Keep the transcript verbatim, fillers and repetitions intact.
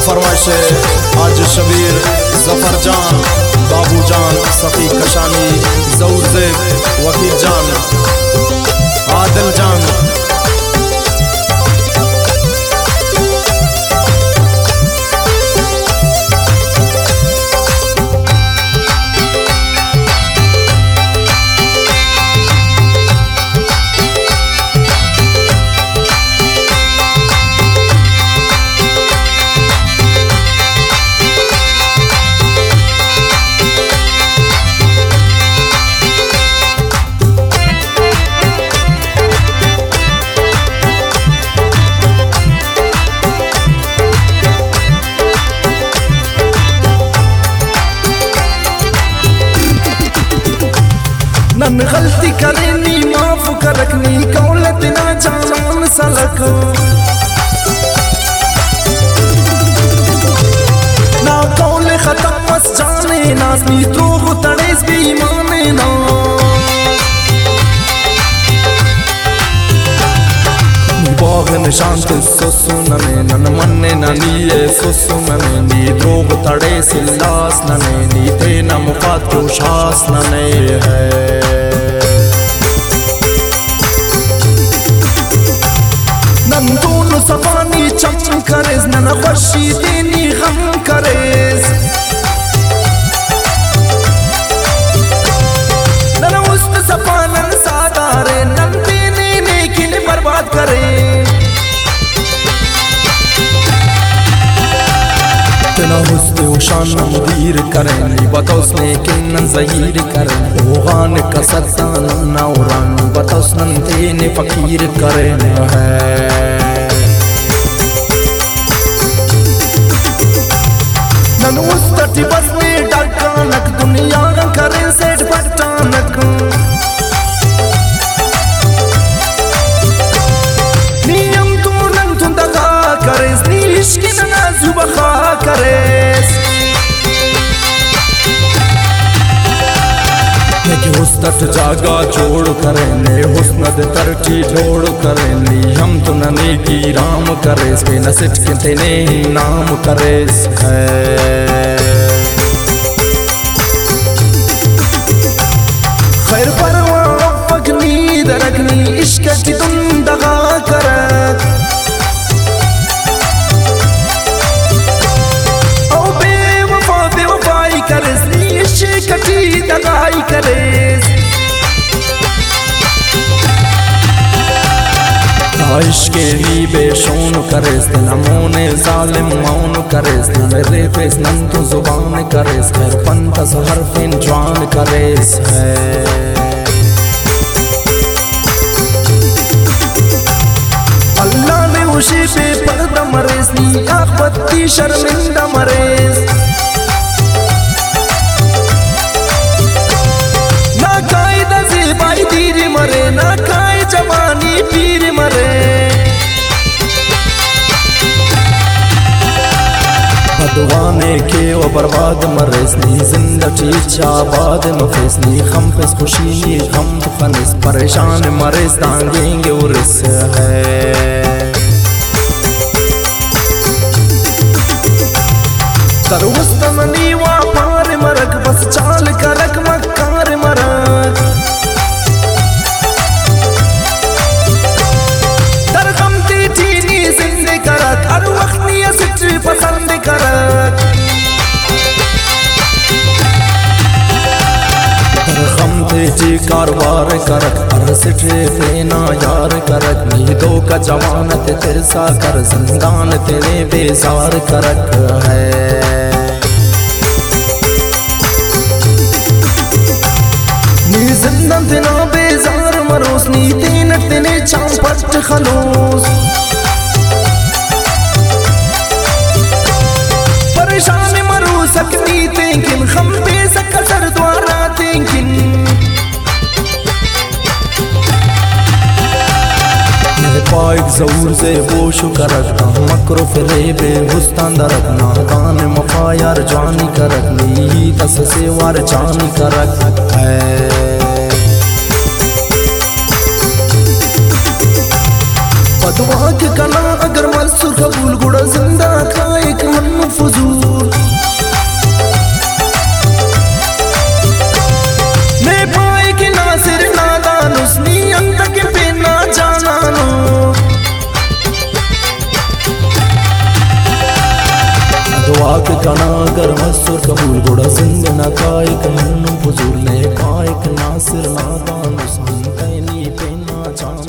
फरमाइश आज शबीर जफर जान, बाबू जान, सफी कशानी, जऊर ज़ेब, वकील जान, आदिल जान। नन गलती करेनी माफ करकनी कौलत ना जान सलक ना कौल खत्म मस जाने नासनी त्रोग तड़ेस भी माने ना बागन शांत सुसुनने नन मन्ने ननिये सुसुनने नी द्रोग तड़े सिल्लास नने नी ते न मुकातो शास नने है नन दोनों सफानी चम करेस नन खुशी देनी गम करेस नन उस्त सफानन सादारे नन देने नेकिन बर्बाद करे तना हुस्न उशान मुदीर करें बतौसने किन ज़हीर करें ओगान कसरतान नौरान बतौसन तेने फकीर करें है नन उस्तटी बस में डकानक दुनिया करें सेठ पटानक नियम तू नन तू दगा करें नी इश्क ना जुबखा करेस कि हुस्नत जागा जोड़ करें हुस्नत तरटी जोड़ करें हम तो नने की राम करेस के नसिट के तेने ही नाम करेस है खैर परवा पगनी दरगनी इश्क की तुम दगा करत कटी दगाई करेस आइश के लिए बेशोन करेस नमोने जालिम मौन करेस मेरे फेस नन तो जुबान करेस खैर पंतस हरफिन जवान करेस है अल्लाह ने उसी पे पर्दा मरेस नी आखबत्ती शर्मिंदा मरेस तीर मरे ना खाए जवानी पीर मरे बदवाने के वो बर्बाद मरेसनी जिंदगी चाबाद मफेसनी खम पे खुशी नी खम फनिस परेशान मरेस तांगेंगे उर्स है तरवस्तमनी वा पार मरक बस चाल करक मक्कार मरक हर वक्त निया सिट्री पसंद करत हर गम तेजी कारवार करत हर सिट्री देना यार करत नीदों का जवानत तिरसा कर जिंदान तेरे बेजार करत है नी जिंदन तेना बेजार मरोस नी तीन तेने चांपट खलोस परेशान मरू सकती तेंकिन खम पे सकसर द्वारा तेंकिन मेरे पाइक जऊर से बोश करक मकरो फिरे बे हुस्तान दरक ना कान मफायर जानी करक नी तस से वार जानी करक है पदवा के कला अगर मसूर कबूल गुड़ा जिंदा खाए मन पाक कना गर मसूर कबूल गुड़ा जिंद न कायक मन फजूल ने कायक नासिर नादान हुसैन तैनी पेना चाम